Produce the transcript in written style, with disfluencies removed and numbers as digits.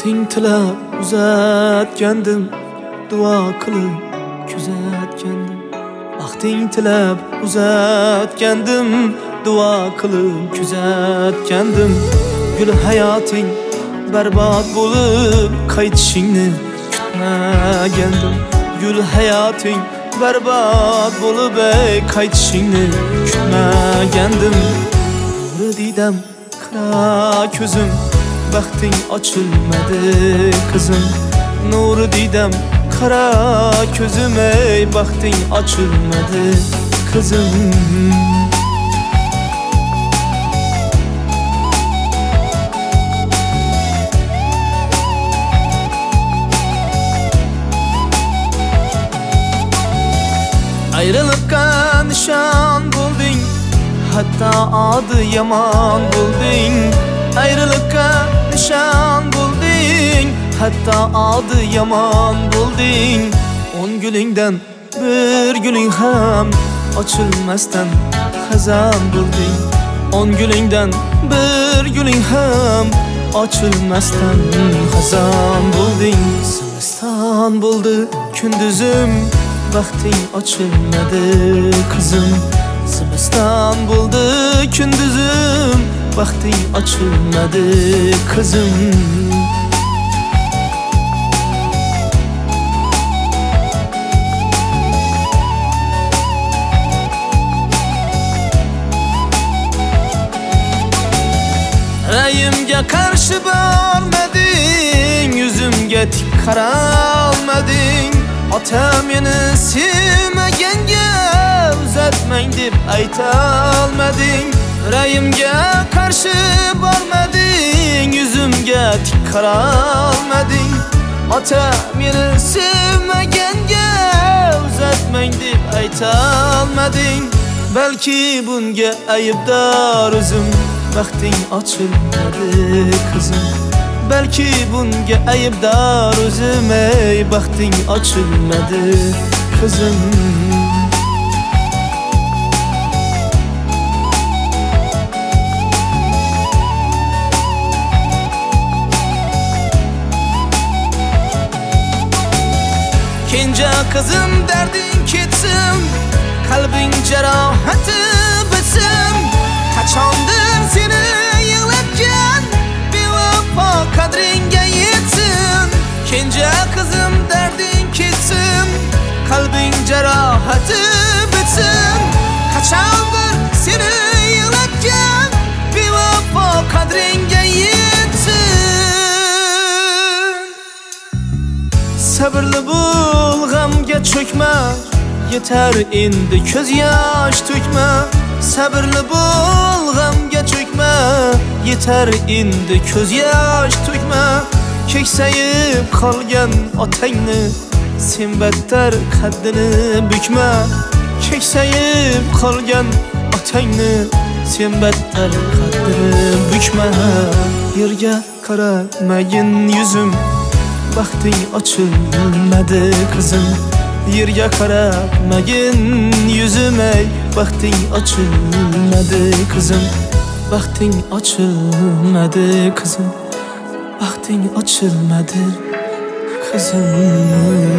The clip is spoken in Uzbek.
Baxting tilab uzatgandim, duo qilib kuzatgandim. Baxting tilab uzatgandim, duo qilib kuzatgandim. Gul hayoting barbod bo'lib qaytishingni kutmagandim. Gul hayoting barbod bo'lib qaytishingni kutmagandim. Nuri didam qara ko'zim, baxting ochilmadi qizim. Nuri didam qara ko'zim, baxting ochilmadi qizim. Ayrılıkka nişan bulding, hatta adı yaman bulding. Ayrılıkka nişan bulding, hatta adı yaman bulding. 10 gülüngden bir gülün ham açılmazdan hazan bulding. 10 gülüngden bir gülün ham açılmazdan hazan bulding. Zimistan buldu kündüzüm, baxting ochilmadi qizim. Zimiston bo'ldi kunduzim, baxting ochilmadi qizim. Rayimga qarshi bormading, yuzimga tik qaralmading. Otam meni sevmaganga uzatmang deb aytolmading. Rayimga qarshi bormading, yuzimga tik qaralmading. Otam meni sevmaganga uzatmang deb aytolmading. Balki bunga aybdor o'zim, baxting ochilmadi qizim. Belki bunga aybdor o'zim, baxting ochilmadi qizim. Kenja qizim darding ketsin, qalbing jarohati bitsin. Qachondir seni yig'latgan bevafo qadringga yetsin. Kenja qizim darding ketsin, qalbing jarohati bitsin. Qachondir seni yig'latgan bevafo qadringga yetsin. Sabrli bo'l, g'amga cho'kma, yetar endi ko'z yosh to'kma. Sabrli bo'l, g'amga cho'kma, yetar endi ko'z yosh to'kma. Keksayib qolgan otangni sen battar qaddini bukma. Keksayib qolgan otangni sen battar qaddini bukma. Yerga qaramagin yuzim, baxting ochilmadi qizim. Yerga qaramagin yuzim, baxting ochilmadi qizim. Baxting ochilmadi qizim. Baxting ochilmadi qizim.